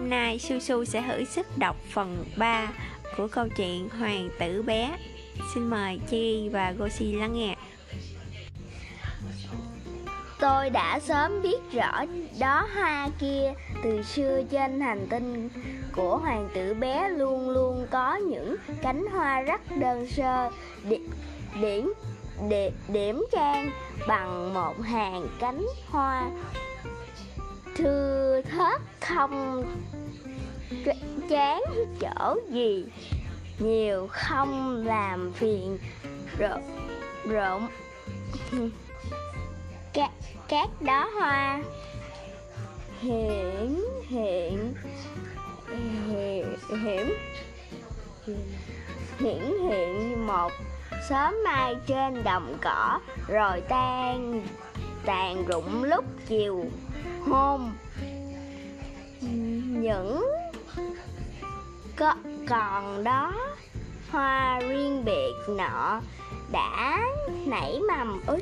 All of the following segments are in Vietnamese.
Hôm nay Su Su sẽ thử sức đọc phần 3 của câu chuyện Hoàng tử bé. Xin mời Chi và Gosi lắng nghe. Tôi đã sớm biết rõ đó hoa kia. Từ xưa trên hành tinh của hoàng tử bé luôn luôn có những cánh hoa rất đơn sơ, điểm trang bằng một hàng cánh hoa thưa thớt, không chán chỗ gì nhiều, không làm phiền rộn các đóa hoa hiển hiện một sớm mai trên đồng cỏ, rồi tàn rụng lúc chiều hôm. Những còn đó hoa riêng biệt nọ đã nảy mầm ướt.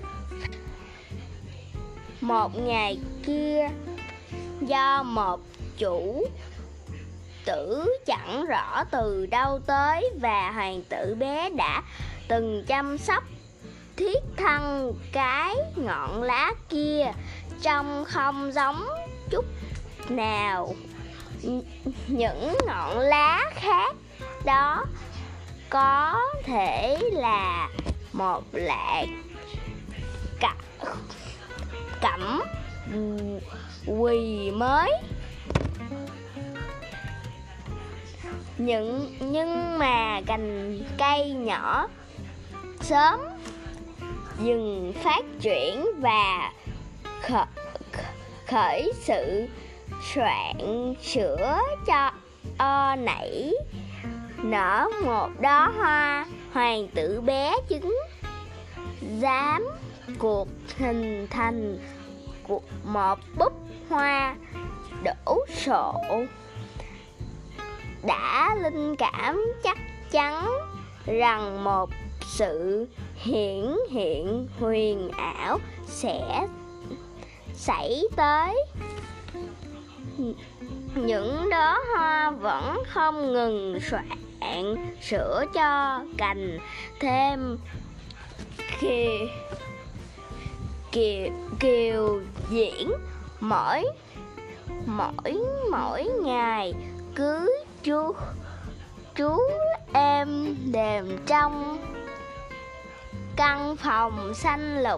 Một ngày kia, do một chủ tử chẳng rõ từ đâu tới, và hoàng tử bé đã từng chăm sóc thiết thân cái ngọn lá kia, trông không giống chút nào những ngọn lá khác đó. Có thể là một lạ cẩm quỳ mới, nhưng mà cành cây nhỏ sớm dừng phát triển và khởi sự soạn sữa cho nảy nở một đóa hoa. Hoàng tử bé chứng giám cuộc hình thành một búp hoa đổ sộ, đã linh cảm chắc chắn rằng một sự hiện huyền ảo sẽ xảy tới. Những đóa hoa vẫn không ngừng soạn sữa cho cành thêm kiều diễn mỗi ngày. Cứ chú em đềm trong căn phòng xanh lục,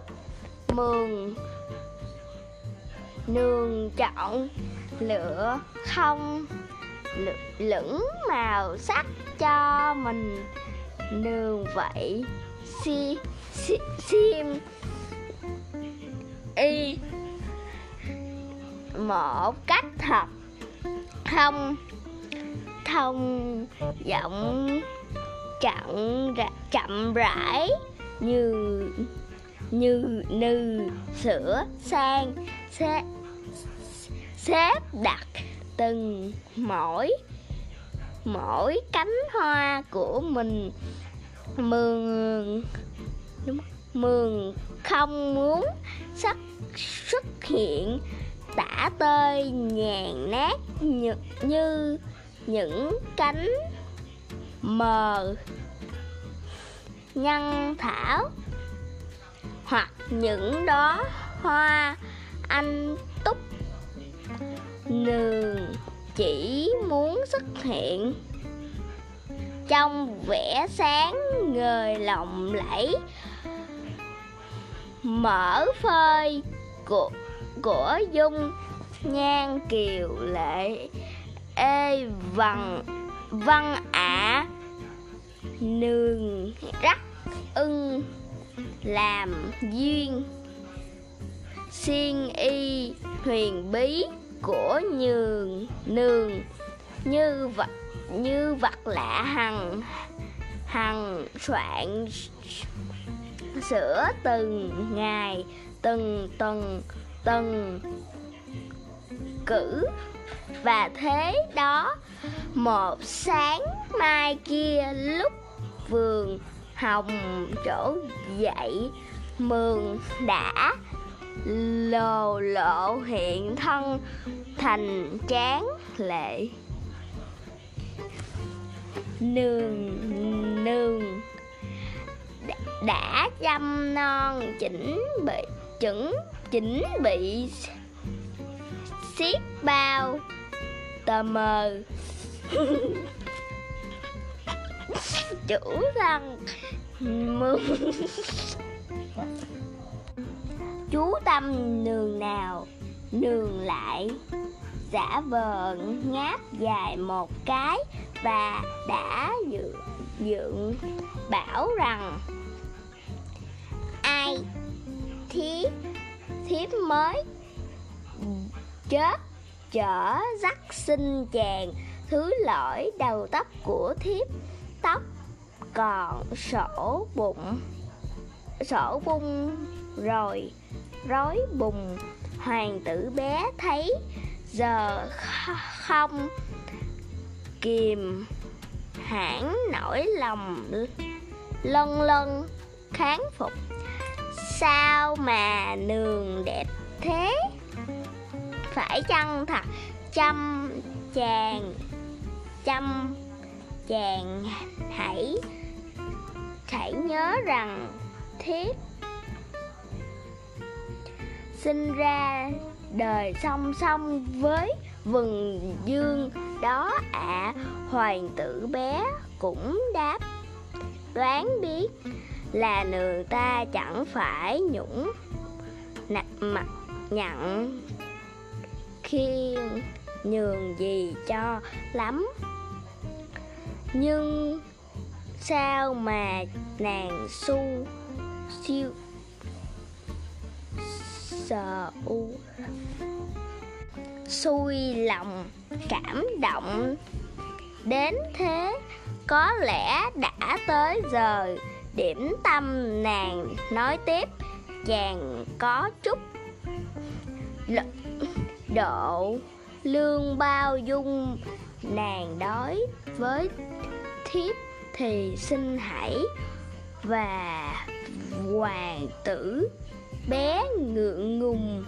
nương chọn lựa không lững màu sắc cho mình nương vậy. Sim y một cách thật thông giọng chậm rãi như nư sữa sang, xếp đặt từng mỗi cánh hoa của mình. Mường không muốn xuất hiện tả tơi nhàn nát như những cánh mờ nhân thảo, hoặc những đóa hoa anh túc. Nương chỉ muốn xuất hiện trong vẻ sáng ngời lộng lẫy, mở phơi của dung nhan kiều lệ. Ê vâng ạ, nương rất ưng làm duyên. Xiên y huyền bí của nương như vật lạ hằng soạn sữa từng ngày từng tuần cử. Và thế đó, một sáng mai kia, lúc vườn hồng trổ dậy, Mường đã lồ lộ hiện thân thành tráng lệ. Nương đã chăm non chỉnh bị xiết bao tờ mờ. Chủ thân mưu chú tâm nương nào nương lại giả vờ ngáp dài một cái và đã dựng bảo rằng ai thiếp mới chết chở dắt xin chàng thứ lỗi đầu tóc của thiếp tóc còn sổ bung rồi rối bùng. Hoàng tử bé thấy giờ không kìm hãn nỗi lòng lân kháng phục. Sao mà nương đẹp thế, phải chăng thật chăm chàng hãy nhớ rằng thiếp sinh ra đời song song với vầng dương đó ạ. Hoàng tử bé cũng đáp đoán biết là nương ta chẳng phải nhũng mặt nhận khi nhường gì cho lắm. Nhưng sao mà nàng xui lòng cảm động đến thế. Có lẽ đã tới giờ điểm tâm. Nàng nói tiếp chàng có chút độ lương bao dung. Nàng đối với thiếp thì xin hãy. Và hoàng tử bé ngượng ngùng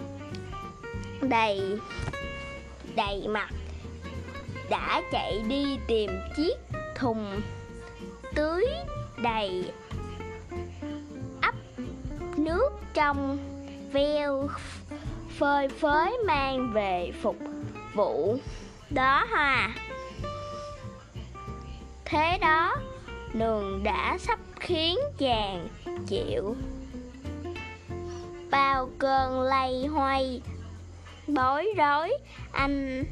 đầy mặt đã chạy đi tìm chiếc thùng tưới đầy ắp nước trong veo phơi phới mang về phục vụ đó ha. Thế đó nương đã sắp khiến chàng chịu bao cơn lay hoay bối rối. Anh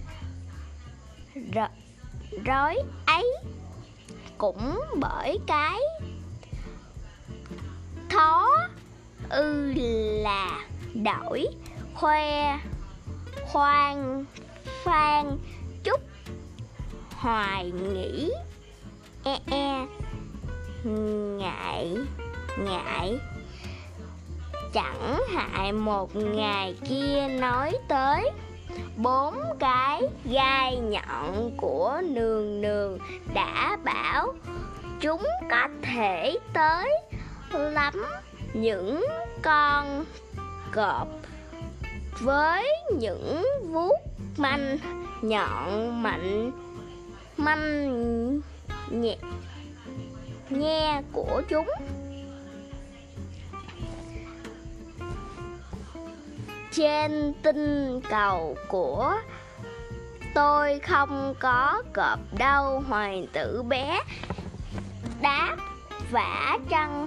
rối ấy cũng bởi cái thó ư là đổi khoan phan chút hoài nghĩ ngại chẳng hại. Một ngày kia nói tới 4 cái gai nhọn của nương đã bảo chúng có thể tới lắm những con cọp với những vuốt manh nhọn manh nghe của chúng. Trên tinh cầu của tôi không có cọp đâu. Hoàng tử bé đáp vả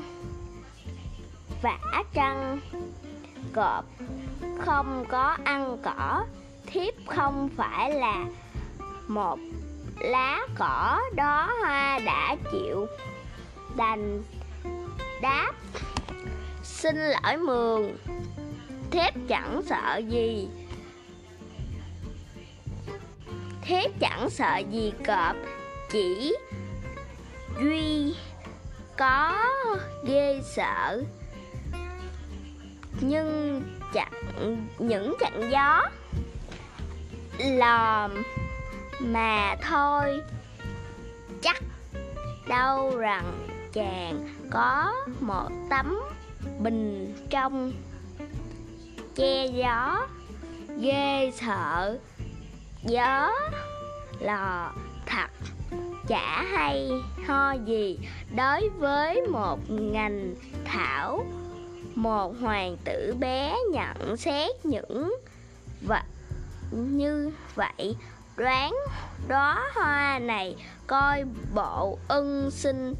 chăng cọp không có ăn cỏ. Thiếp không phải là một lá cỏ đó ha. Đã chịu đành đáp xin lỗi mường. Thiếp chẳng sợ gì. Thiếp chẳng sợ gì cọp, chỉ duy có ghê sợ nhưng những trận gió lò mà thôi. Chắc đâu rằng chàng có một tấm bình trong che gió, ghê sợ gió lò thật chả hay ho gì đối với một ngành thảo. Một hoàng tử bé nhận xét những vật như vậy, đoán đóa hoa này coi bộ ưng sinh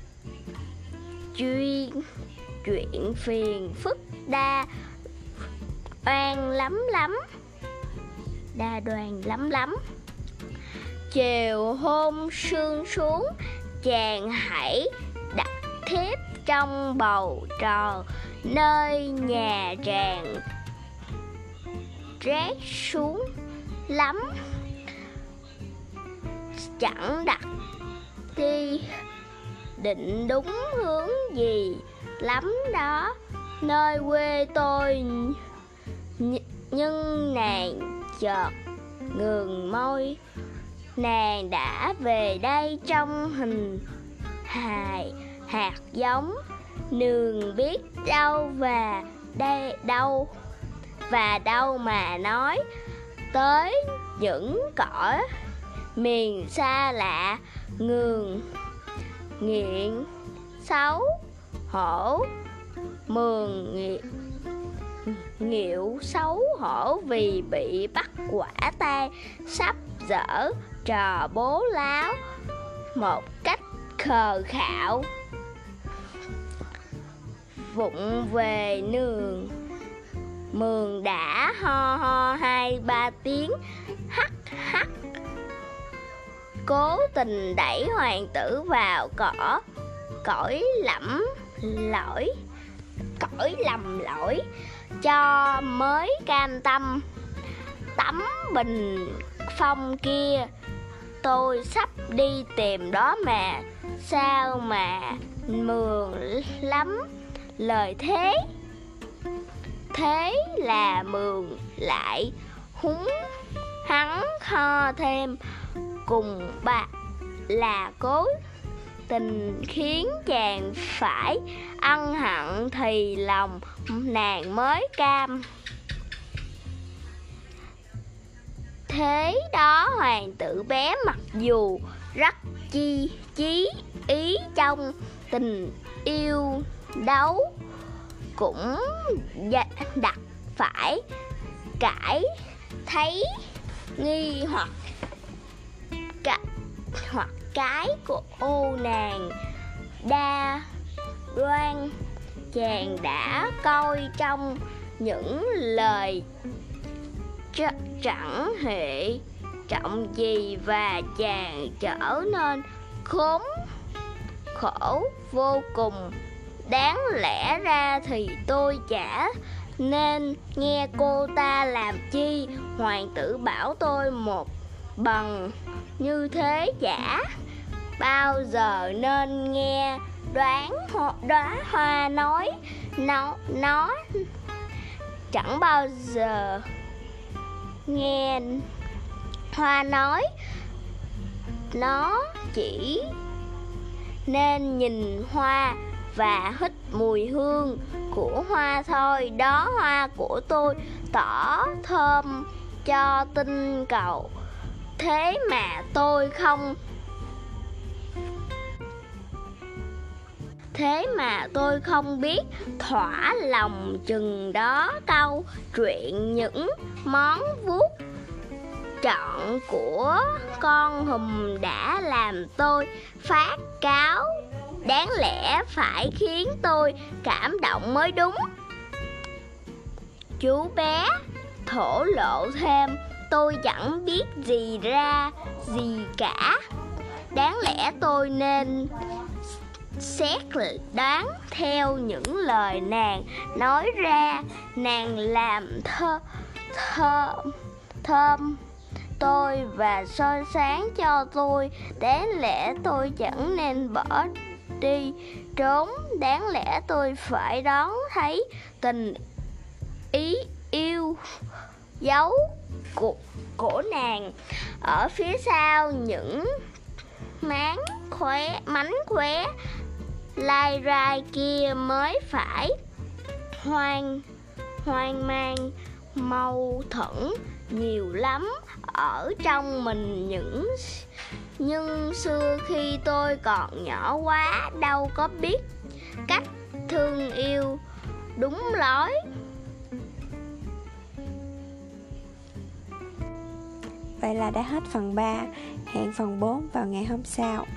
chuyện phiền phức đa đoan lắm. Chiều hôm sương xuống, chàng hãy đặt thiếp trong bầu trời, nơi nhà tràng rét xuống lắm. Chẳng đặt đi định đúng hướng gì lắm đó, nơi quê tôi. Nhưng nàng chợt ngừng môi, nàng đã về đây trong hình hài hạt giống. Nương biết đâu và đâu mà nói tới những cõi miền xa lạ, ngường nghiện xấu hổ, mường nghịu xấu hổ vì bị bắt quả tang, sắp dở trò bố láo một cách khờ khạo. Vụng về mường đã ho 2-3 tiếng, hắt hắt cố tình đẩy hoàng tử vào cõi lầm lỗi cho mới cam tâm. Tấm bình phong kia tôi sắp đi tìm đó mà, sao mà mường lắm lời thế là mường lại húng hắn ho thêm, cùng bà là cố tình khiến chàng phải ân hận, thì lòng nàng mới cam. Thế đó hoàng tử bé mặc dù rất chí ý trong tình yêu đấu, cũng đặt phải thấy nghi hoặc cái của ô nàng đa đoan. Chàng đã coi trong những lời chẳng hệ trọng gì, và chàng trở nên khốn khổ vô cùng. Đáng lẽ ra thì tôi chả nên nghe cô ta làm chi. Hoàng tử bảo tôi một bằng như thế, chả bao giờ nên nghe đóa hoa nói nó chẳng bao giờ nghe hoa nói, nó chỉ nên nhìn hoa và hít mùi hương của hoa thôi. Đó hoa của tôi tỏ thơm cho tinh cầu, thế mà tôi không biết thỏa lòng chừng đó. Câu chuyện những món vuốt trọn của con hùm đã làm tôi phát cáu, đáng lẽ phải khiến tôi cảm động mới đúng. Chú bé thổ lộ thêm, tôi chẳng biết gì cả. Đáng lẽ tôi nên xét đoán theo những lời nàng nói ra. Nàng làm thơm tôi và soi sáng cho tôi. Đáng lẽ tôi chẳng nên bỏ đi trốn. Đáng lẽ tôi phải đón thấy tình yêu dấu của nàng ở phía sau những mánh khóe lai rai kia, mới phải hoang mang, mâu thuẫn nhiều lắm ở trong mình. Nhưng xưa khi tôi còn nhỏ quá, đâu có biết cách thương yêu đúng lối. Vậy là đã hết phần 3. Hẹn phần 4 vào ngày hôm sau.